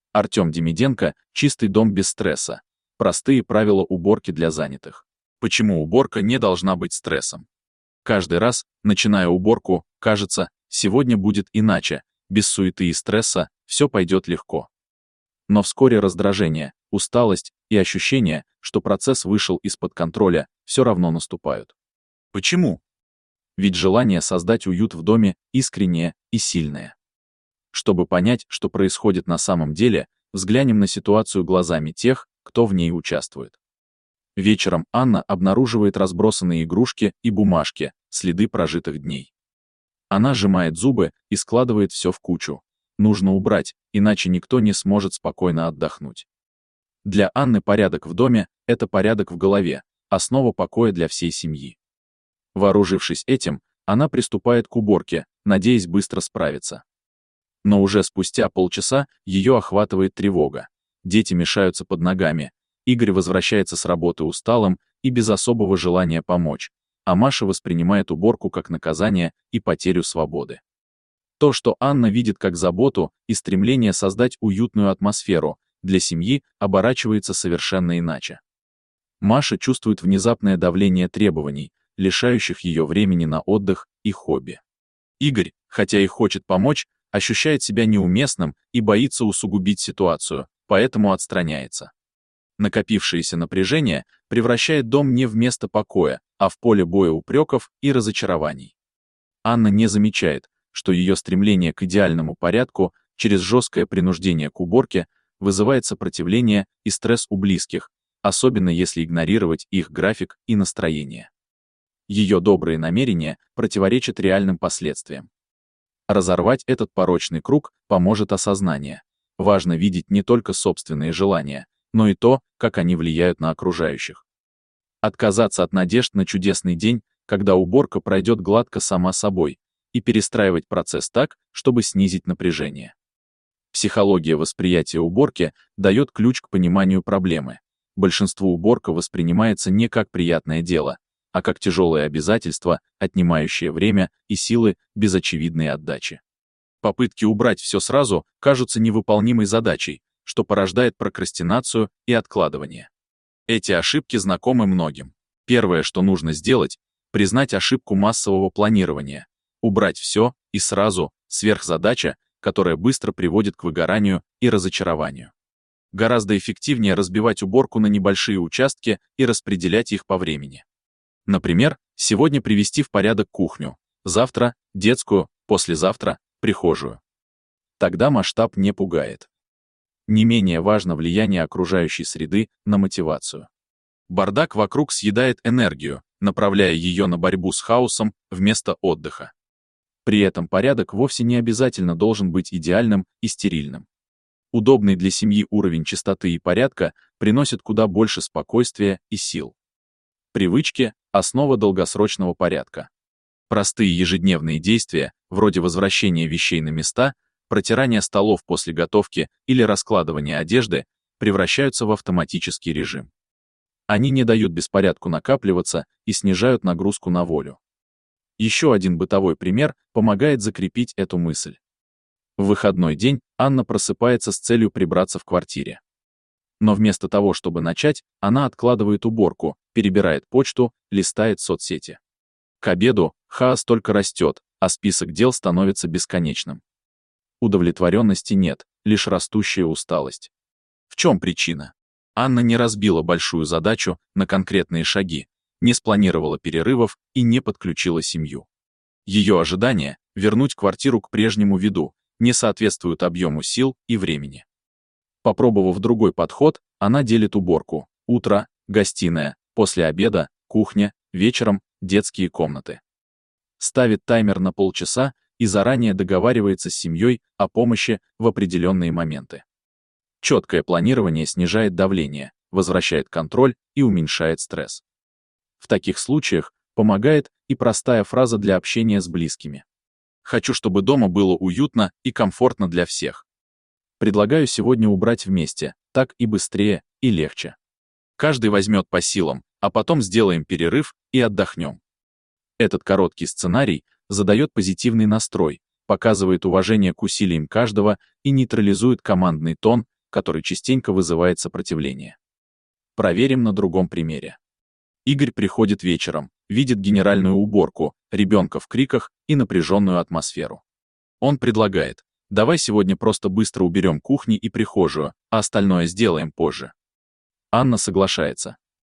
Артем Демиденко, «Чистый дом без стресса. Простые правила уборки для занятых». Почему уборка не должна быть стрессом? Каждый раз, начиная уборку, кажется, сегодня будет иначе, без суеты и стресса, все пойдет легко. Но вскоре раздражение, усталость и ощущение, что процесс вышел из-под контроля, все равно наступают. Почему? Ведь желание создать уют в доме искреннее и сильное. Чтобы понять, что происходит на самом деле, взглянем на ситуацию глазами тех, кто в ней участвует. Вечером Анна обнаруживает разбросанные игрушки и бумажки, следы прожитых дней. Она сжимает зубы и складывает все в кучу. Нужно убрать, иначе никто не сможет спокойно отдохнуть. Для Анны порядок в доме — это порядок в голове, основа покоя для всей семьи. Вооружившись этим, она приступает к уборке, надеясь быстро справиться. Но уже спустя полчаса ее охватывает тревога. Дети мешаются под ногами, Игорь возвращается с работы усталым и без особого желания помочь, а Маша воспринимает уборку как наказание и потерю свободы. То, что Анна видит как заботу и стремление создать уютную атмосферу для семьи, оборачивается совершенно иначе. Маша чувствует внезапное давление требований, лишающих ее времени на отдых и хобби. Игорь, хотя и хочет помочь, ощущает себя неуместным и боится усугубить ситуацию, поэтому отстраняется. Накопившееся напряжение превращает дом не в место покоя, а в поле боя упреков и разочарований. Анна не замечает, что ее стремление к идеальному порядку через жесткое принуждение к уборке вызывает сопротивление и стресс у близких, особенно если игнорировать их график и настроение. Ее добрые намерения противоречат реальным последствиям. Разорвать этот порочный круг поможет осознание. Важно видеть не только собственные желания, но и то, как они влияют на окружающих. Отказаться от надежд на чудесный день, когда уборка пройдет гладко сама собой, и перестраивать процесс так, чтобы снизить напряжение. Психология восприятия уборки дает ключ к пониманию проблемы. Большинству уборка воспринимается не как приятное дело, а как тяжелое обязательство, отнимающее время и силы без очевидной отдачи. Попытки убрать все сразу кажутся невыполнимой задачей, что порождает прокрастинацию и откладывание. Эти ошибки знакомы многим. Первое, что нужно сделать, признать ошибку массового планирования. Убрать все и сразу — сверхзадача, которая быстро приводит к выгоранию и разочарованию. Гораздо эффективнее разбивать уборку на небольшие участки и распределять их по времени. Например, сегодня привести в порядок кухню, завтра — детскую, послезавтра — прихожую. Тогда масштаб не пугает. Не менее важно влияние окружающей среды на мотивацию. Бардак вокруг съедает энергию, направляя ее на борьбу с хаосом вместо отдыха. При этом порядок вовсе не обязательно должен быть идеальным и стерильным. Удобный для семьи уровень чистоты и порядка приносит куда больше спокойствия и сил. Привычки — основа долгосрочного порядка. Простые ежедневные действия, вроде возвращения вещей на места, протирания столов после готовки или раскладывания одежды, превращаются в автоматический режим. Они не дают беспорядку накапливаться и снижают нагрузку на волю. Еще один бытовой пример помогает закрепить эту мысль. В выходной день Анна просыпается с целью прибраться в квартире. Но вместо того, чтобы начать, она откладывает уборку, перебирает почту, листает соцсети. К обеду хаос только растет, а список дел становится бесконечным. Удовлетворенности нет, лишь растущая усталость. В чем причина? Анна не разбила большую задачу на конкретные шаги, не спланировала перерывов и не подключила семью. Ее ожидания — вернуть квартиру к прежнему виду — не соответствуют объему сил и времени. Попробовав другой подход, она делит уборку: утро — гостиная, после обеда — кухня, вечером — детские комнаты. Ставит таймер на полчаса и заранее договаривается с семьей о помощи в определенные моменты. Четкое планирование снижает давление, возвращает контроль и уменьшает стресс. В таких случаях помогает и простая фраза для общения с близкими. «Хочу, чтобы дома было уютно и комфортно для всех. Предлагаю сегодня убрать вместе, так и быстрее, и легче. Каждый возьмет по силам, а потом сделаем перерыв и отдохнем». Этот короткий сценарий задает позитивный настрой, показывает уважение к усилиям каждого и нейтрализует командный тон, который частенько вызывает сопротивление. Проверим на другом примере. Игорь приходит вечером, видит генеральную уборку, ребенка в криках и напряженную атмосферу. Он предлагает: давай сегодня просто быстро уберем кухни и прихожую, а остальное сделаем позже. Анна соглашается,